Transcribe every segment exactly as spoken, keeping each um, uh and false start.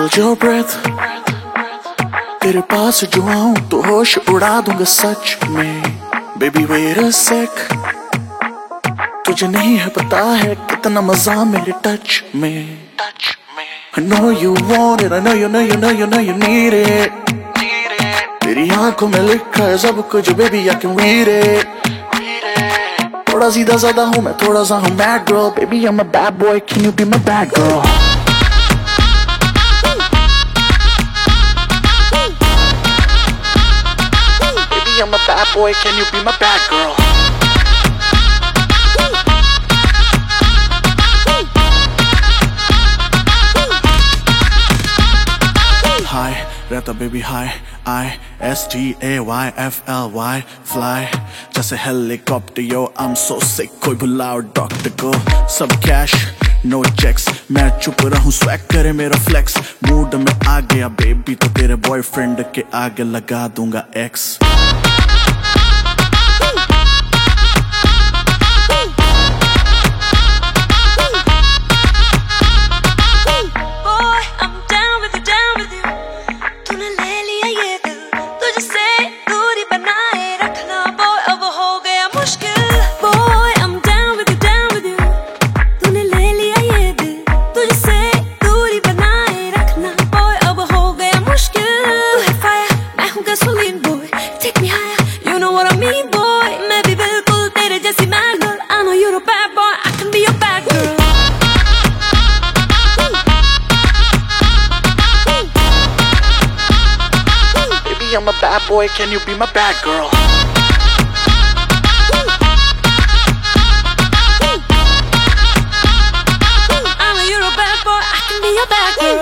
Hold your breath, तेरे पास जो आऊं तो होश उड़ा दूंगा सच में. Baby wait a sec, तुझे नहीं है पता है कितना मजा मेरे टच में. I know you want it, I know you know you know you know you need it. तेरी आंखों में लिखा है सब कुछ baby I can read it. थोड़ा सीधा साधा हूँ मैं थोड़ा सा हूँ bad girl. Baby I'm a bad boy, can you be my bad girl? Baby I'm a bad boy, can you be my bad girl? Hi, रहता baby hi, I S T A Y F L Y fly जैसे helicopter yo I'm so sick कोई बुलाओ doctor को. सब cash no checks मैं चुप रहूं swag करे मेरा flex. मूड में आ गया baby तो तेरे boyfriend के आगे लगा दूंगा X. Take me higher, you know what I mean, boy. मैं भी बिल्कुल तेरे जैसी mad girl. I know you're a bad boy, I can be your bad girl. Baby I'm a bad boy, can you be my bad girl? I know you're a bad boy, I can be your bad girl.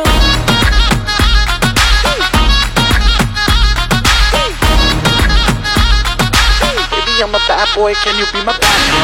I'm a bad boy, can you be my bad girl?